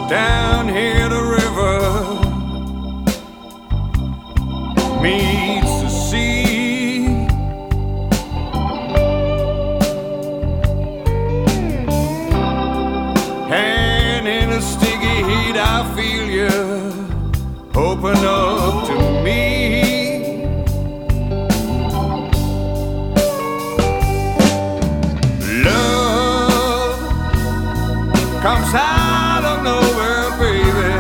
Down here the river meets the sea, and in a sticky heat I feel you open up to me. Love comes out of nowhere, baby,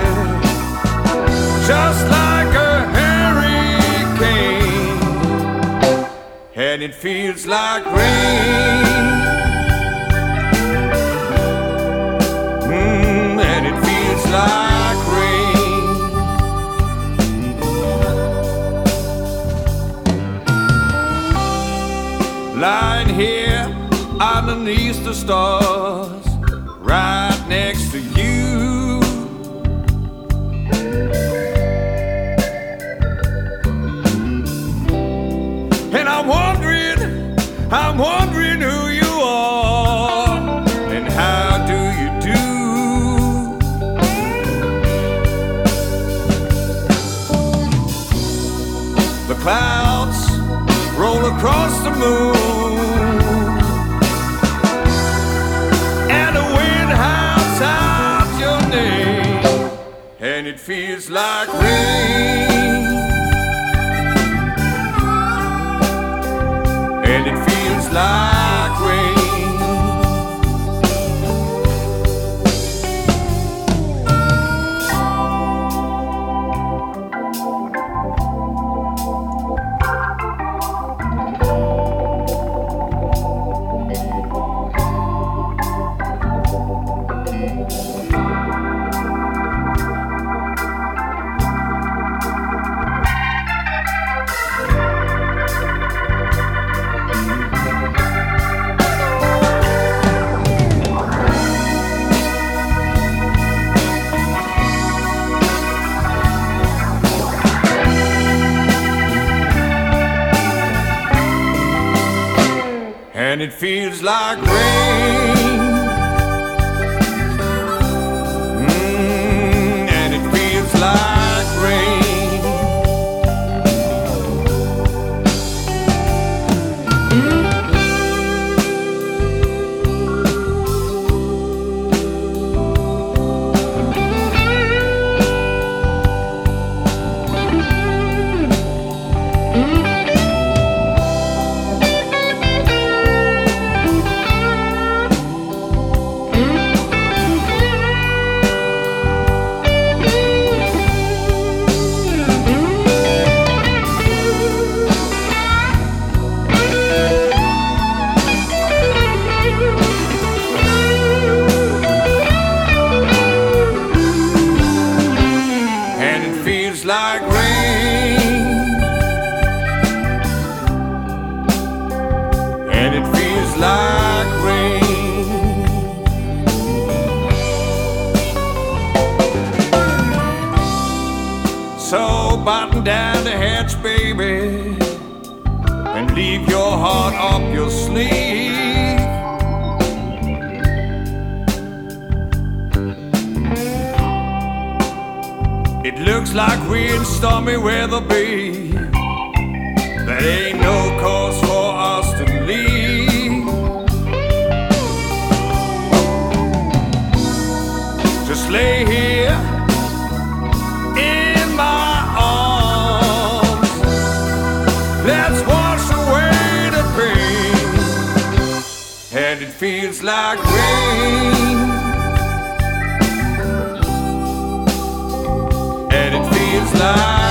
just like a hurricane, and it feels like rain. And it feels like rain. Lying here underneath the stars, right next to you, and I'm wondering who you are and how do you do. The clouds roll across the moon, and the wind howls out your name, and it feels like rain, and it feels like rain. And it feels like rain. And it feels like rain. Like rain, and it feels like rain. So button down the hatch, baby, and leave your heart up your sleeve. It looks like we're in stormy weather, babe. There ain't no cause for us to leave. Just lay here in my arms. Let's wash away the pain. And it feels like rain. And it feels like